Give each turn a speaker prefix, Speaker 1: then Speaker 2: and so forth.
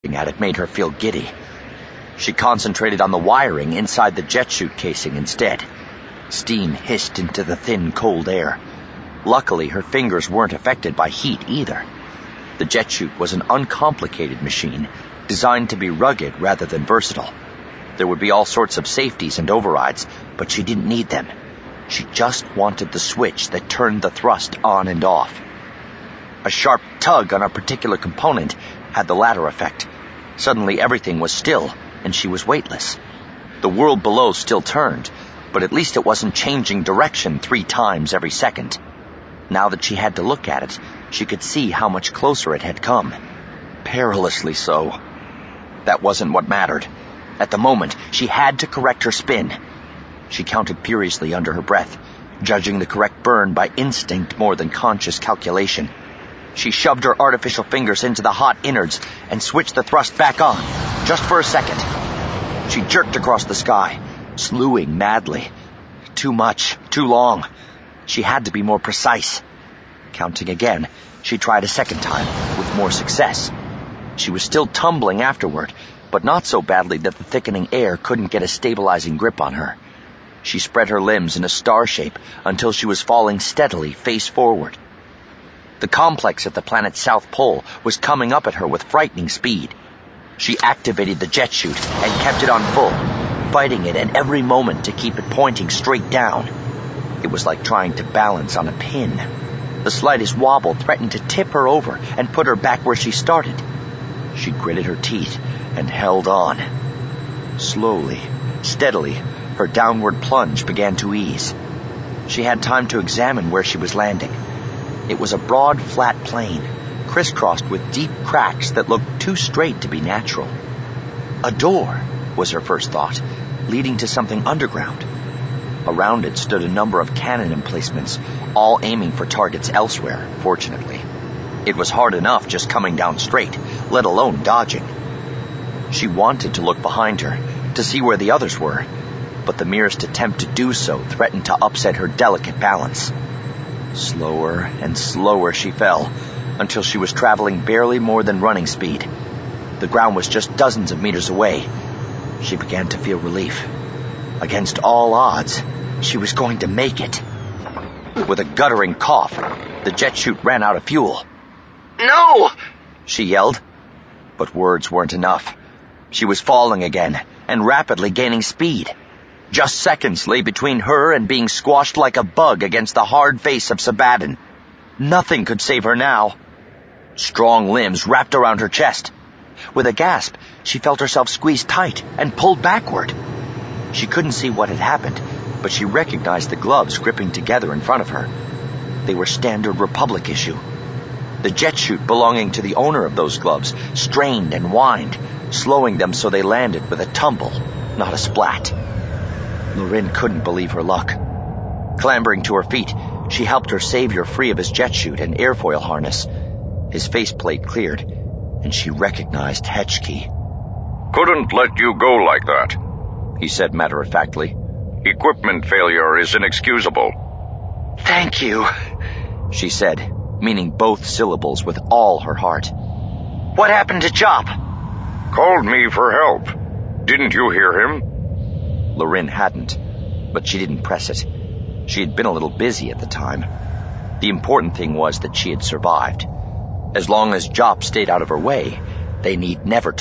Speaker 1: at it made her feel giddy. She concentrated on the wiring inside the jet chute casing instead. Steam hissed into the thin, cold air. Luckily, her fingers weren't affected by heat either. The jet chute was an uncomplicated machine, designed to be rugged rather than versatile. There would be all sorts of safeties and overrides, but she didn't need them. She just wanted the switch that turned the thrust on and off. A sharp tug on a particular component had the latter effect. Suddenly everything was still, and she was weightless. The world below still turned, but at least it wasn't changing direction 3 times every second. Now that she had to look at it, she could see how much closer it had come. Perilously so. That wasn't what mattered. At the moment, she had to correct her spin. She counted furiously under her breath, judging the correct burn by instinct more than conscious calculation. She shoved her artificial fingers into the hot innards and switched the thrust back on, just for a second. She jerked across the sky, slewing madly. Too much, too long. She had to be more precise. Counting again, she tried a second time, with more success. She was still tumbling afterward, but not so badly that the thickening air couldn't get a stabilizing grip on her. She spread her limbs in a star shape until she was falling steadily face forward. The complex at the planet's south pole was coming up at her with frightening speed. She activated the jet chute and kept it on full, fighting it at every moment to keep it pointing straight down. It was like trying to balance on a pin. The slightest wobble threatened to tip her over and put her back where she started. She gritted her teeth and held on. Slowly, steadily, her downward plunge began to ease. She had time to examine where she was landing. It was a broad, flat plain, crisscrossed with deep cracks that looked too straight to be natural. A door, was her first thought, leading to something underground. Around it stood a number of cannon emplacements, all aiming for targets elsewhere, fortunately. It was hard enough just coming down straight, let alone dodging. She wanted to look behind her, to see where the others were, but the merest attempt to do so threatened to upset her delicate balance. Slower and slower she fell, until she was traveling barely more than running speed. The ground was just dozens of meters away. She began to feel relief. Against all odds, she was going to make it. With a guttering cough, the jet chute ran out of fuel.
Speaker 2: "No!"
Speaker 1: she yelled. But words weren't enough. She was falling again, and rapidly gaining speed. Just seconds lay between her and being squashed like a bug against the hard face of Sabaddon. Nothing could save her now. Strong limbs wrapped around her chest. With a gasp, she felt herself squeezed tight and pulled backward. She couldn't see what had happened, but she recognized the gloves gripping together in front of her. They were standard Republic issue. The jet chute belonging to the owner of those gloves strained and whined, slowing them so they landed with a tumble, not a splat. Lorin couldn't believe her luck. Clambering to her feet, she helped her savior free of his jet chute and airfoil harness. His faceplate cleared, and she recognized Hetchkey.
Speaker 3: "Couldn't let you go like that,"
Speaker 1: he said matter-of-factly.
Speaker 3: "Equipment failure is inexcusable."
Speaker 2: "Thank you,"
Speaker 1: she said, meaning both syllables with all her heart.
Speaker 2: "What happened to Jop?"
Speaker 3: "Called me for help. Didn't you hear him?"
Speaker 1: Lorin hadn't, but she didn't press it. She had been a little busy at the time. The important thing was that she had survived. As long as Jop stayed out of her way, they need never